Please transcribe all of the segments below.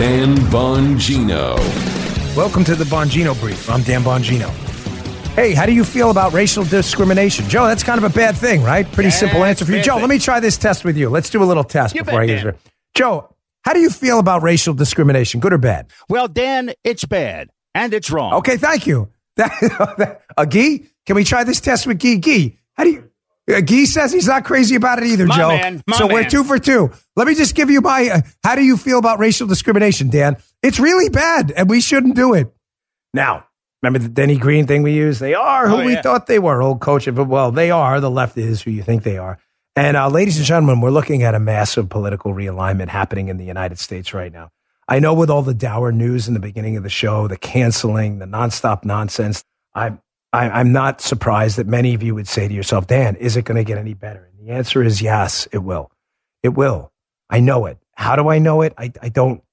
Dan Bongino. Welcome to the Bongino Brief. I'm Dan Bongino. Hey, how do you feel about racial discrimination? Joe, that's kind of a bad thing, right? Pretty simple answer for you. Joe, let me try this test with you. Let's do a little test before I get it. Joe, how do you feel about racial discrimination, good or bad? Well, Dan, it's bad, and it's wrong. Okay, thank you. Guy, can we try this test with Guy? Guy, how do you... Guy says he's not crazy about it either, Joe. We're 2 for 2. Let me just give you my... how do you feel about racial discrimination, Dan? It's really bad, and we shouldn't do it. Now, remember the Denny Green thing we used? They are who we thought they were, old coach. But, well, they are. The left is who you think they are. And ladies and gentlemen, we're looking at a massive political realignment happening in the United States right now. I know with all the dour news in the beginning of the show, the canceling, the nonstop nonsense, I'm not surprised that many of you would say to yourself, Dan, is it going to get any better? And the answer is yes, it will. It will. I know it. How do I know it? I don't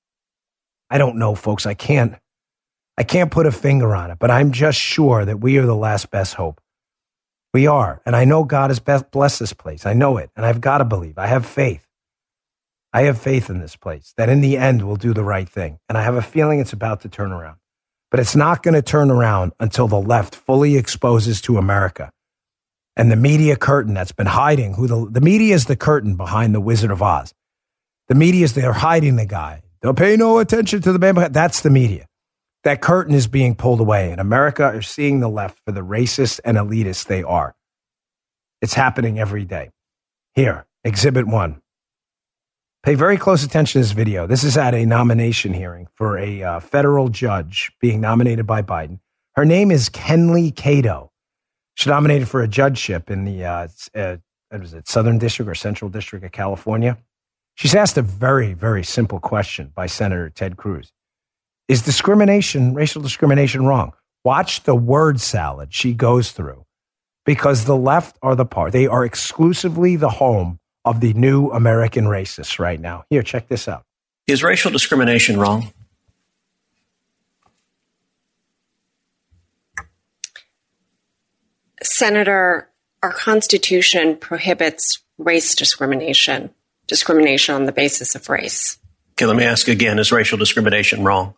know, folks. I can't put a finger on it, but I'm just sure that we are the last best hope. We are. And I know God has blessed this place. I know it. And I've got to believe. I have faith. I have faith in this place that in the end we'll do the right thing. And I have a feeling it's about to turn around. But it's not going to turn around until the left fully exposes to America. And the media curtain that's been hiding, the media is the curtain behind the Wizard of Oz. The media is there hiding the guy. They'll pay no attention to the man. That's the media. That curtain is being pulled away. And America is seeing the left for the racist and elitist they are. It's happening every day. Here, Exhibit 1. Pay very close attention to this video. This is at a nomination hearing for a federal judge being nominated by Biden. Her name is Kenly Cato. She's nominated for a judgeship in the Southern District or Central District of California. She's asked a very, very simple question by Senator Ted Cruz. Is racial discrimination wrong? Watch the word salad she goes through because the left are they are exclusively the home of the new American racists right now. Here, check this out. Is racial discrimination wrong? Senator, our Constitution prohibits race discrimination on the basis of race. Okay, let me ask again, is racial discrimination wrong?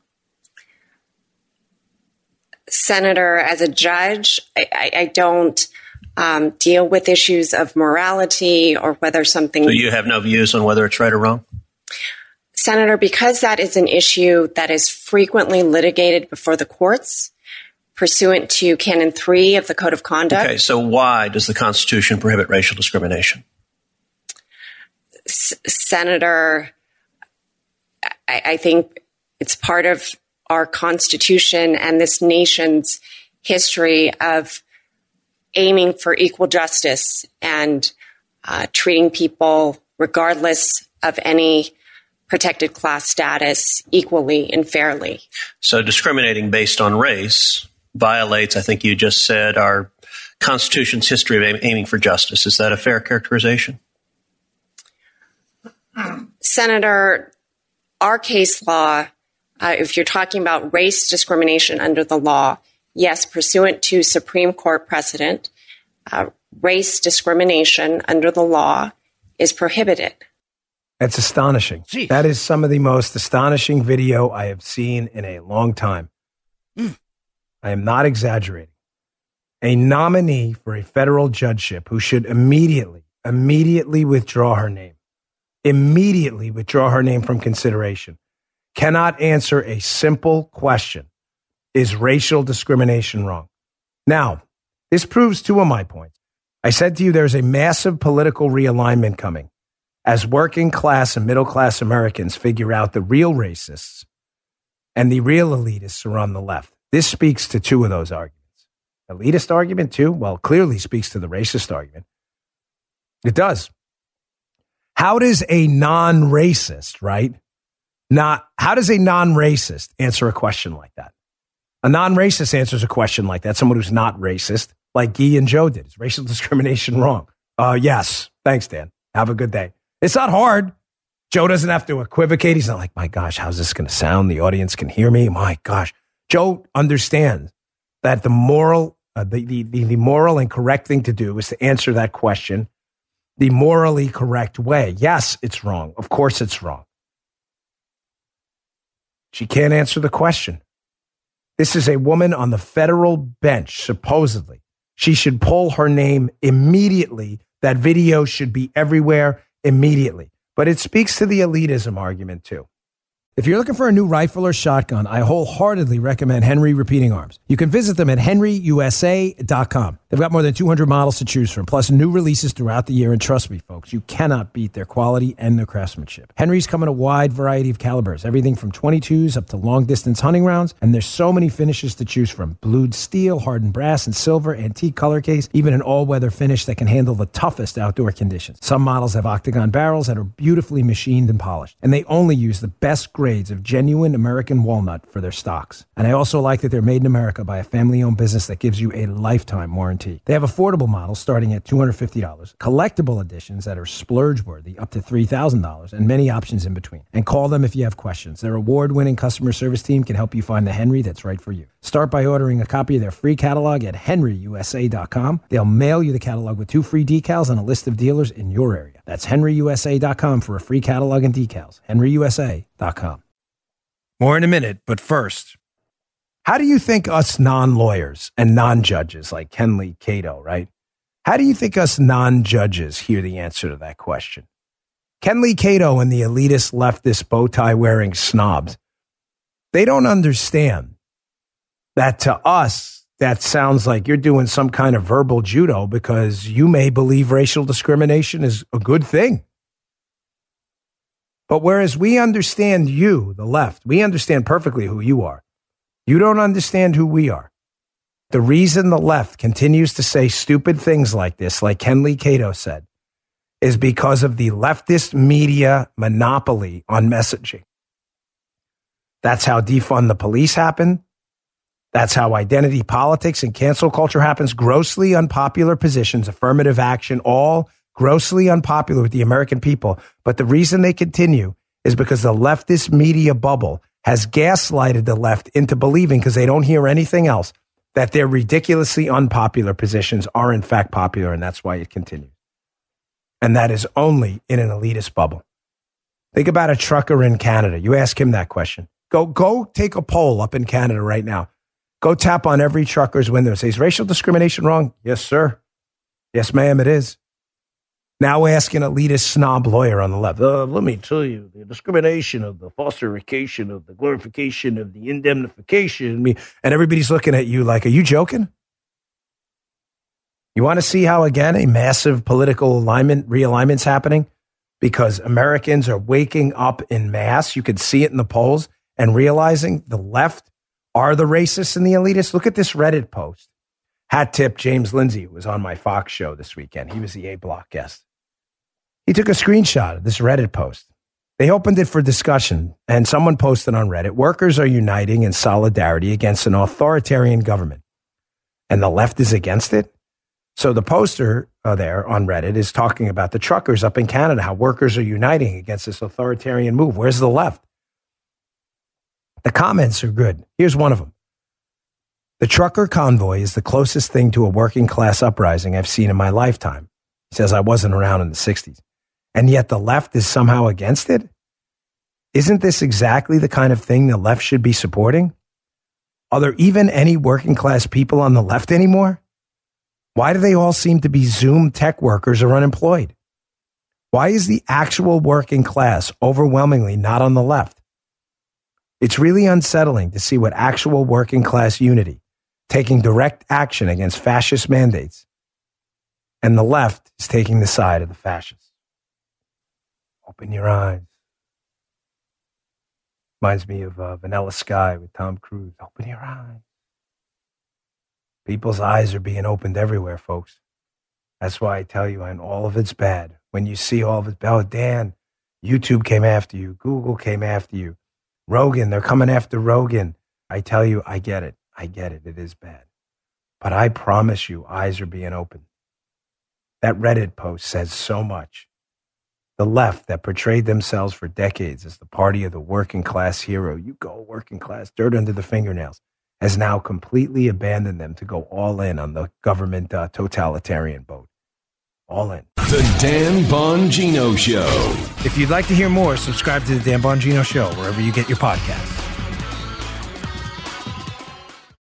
Senator, as a judge, I don't deal with issues of morality or whether something... So you have no views on whether it's right or wrong? Senator, because that is an issue that is frequently litigated before the courts, pursuant to Canon 3 of the Code of Conduct... Okay, so why does the Constitution prohibit racial discrimination? Senator, I think it's part of our Constitution and this nation's history of aiming for equal justice and treating people, regardless of any protected class status, equally and fairly. So discriminating based on race violates, I think you just said, our Constitution's history of aiming for justice. Is that a fair characterization? Senator, our case law, if you're talking about race discrimination under the law, yes, pursuant to Supreme Court precedent, race discrimination under the law is prohibited. That's astonishing. Jeez. That is some of the most astonishing video I have seen in a long time. I am not exaggerating. A nominee for a federal judgeship who should immediately withdraw her name. Immediately withdraw her name from consideration. Cannot answer a simple question. Is racial discrimination wrong? Now, this proves two of my points. I said to you there's a massive political realignment coming as working class and middle class Americans figure out the real racists and the real elitists are on the left. This speaks to two of those arguments. Elitist argument too? Well, clearly speaks to the racist argument. It does. How does a non-racist, right? How does a non-racist answer a question like that? A non-racist answers a question like that. Someone who's not racist, like Guy and Joe did. Is racial discrimination wrong? Yes. Thanks, Dan. Have a good day. It's not hard. Joe doesn't have to equivocate. He's not like, my gosh, how's this going to sound? The audience can hear me. My gosh. Joe understands that the moral and correct thing to do is to answer that question the morally correct way. Yes, it's wrong. Of course it's wrong. She can't answer the question. This is a woman on the federal bench, supposedly. She should pull her name immediately. That video should be everywhere immediately. But it speaks to the elitism argument, too. If you're looking for a new rifle or shotgun, I wholeheartedly recommend Henry Repeating Arms. You can visit them at henryusa.com. They've got more than 200 models to choose from, plus new releases throughout the year. And trust me, folks, you cannot beat their quality and their craftsmanship. Henry's come in a wide variety of calibers, everything from 22s up to long-distance hunting rounds. And there's so many finishes to choose from. Blued steel, hardened brass, and silver, antique color case, even an all-weather finish that can handle the toughest outdoor conditions. Some models have octagon barrels that are beautifully machined and polished. And they only use the best grades of genuine American walnut for their stocks. And I also like that they're made in America by a family-owned business that gives you a lifetime warranty. They have affordable models starting at $250, collectible editions that are splurge-worthy up to $3,000, and many options in between. And call them if you have questions. Their award-winning customer service team can help you find the Henry that's right for you. Start by ordering a copy of their free catalog at henryusa.com. They'll mail you the catalog with 2 free decals and a list of dealers in your area. That's henryusa.com for a free catalog and decals. henryusa.com. More in a minute, but first, how do you think us non-lawyers and non-judges like Ken Lee Cato, right? How do you think us non-judges hear the answer to that question? Ken Lee Cato and the elitist leftist bow tie wearing snobs, they don't understand that to us, that sounds like you're doing some kind of verbal judo because you may believe racial discrimination is a good thing. But whereas we understand you, the left, we understand perfectly who you are. You don't understand who we are. The reason the left continues to say stupid things like this, like Ken Lee Cato said, is because of the leftist media monopoly on messaging. That's how defund the police happened. That's how identity politics and cancel culture happens. Grossly unpopular positions, affirmative action, all grossly unpopular with the American people. But the reason they continue is because the leftist media bubble has gaslighted the left into believing, because they don't hear anything else, that their ridiculously unpopular positions are in fact popular, and that's why it continues. And that is only in an elitist bubble. Think about a trucker in Canada. You ask him that question. Go take a poll up in Canada right now. Go tap on every trucker's window and say, is racial discrimination wrong? Yes, sir. Yes, ma'am, it is. Now ask an elitist snob lawyer on the left. Let me tell you, the discrimination of the falsification of the glorification of the indemnification. And everybody's looking at you like, are you joking? You want to see how, again, a massive political realignment's happening? Because Americans are waking up in mass. You could see it in the polls and realizing the left are the racists and the elitists. Look at this Reddit post. Hat tip James Lindsay, who was on my Fox show this weekend. He was the A-Block guest. He took a screenshot of this Reddit post. They opened it for discussion, and someone posted on Reddit, workers are uniting in solidarity against an authoritarian government, and the left is against it? So the poster there on Reddit is talking about the truckers up in Canada, how workers are uniting against this authoritarian move. Where's the left? The comments are good. Here's one of them. The trucker convoy is the closest thing to a working class uprising I've seen in my lifetime. He says, I wasn't around in the 60s. And yet the left is somehow against it? Isn't this exactly the kind of thing the left should be supporting? Are there even any working class people on the left anymore? Why do they all seem to be Zoom tech workers or unemployed? Why is the actual working class overwhelmingly not on the left? It's really unsettling to see what actual working class unity, taking direct action against fascist mandates, and the left is taking the side of the fascists. Open your eyes. Reminds me of Vanilla Sky with Tom Cruise. Open your eyes. People's eyes are being opened everywhere, folks. That's why I tell you, and all of it's bad. When you see all of it, oh, Dan, YouTube came after you. Google came after you. Rogan, they're coming after Rogan. I tell you, I get it. I get it. It is bad. But I promise you, eyes are being opened. That Reddit post says so much. The left that portrayed themselves for decades as the party of the working class hero, you go working class, dirt under the fingernails, has now completely abandoned them to go all in on the government totalitarian boat. All in. The Dan Bongino Show. If you'd like to hear more, subscribe to the Dan Bongino Show wherever you get your podcasts.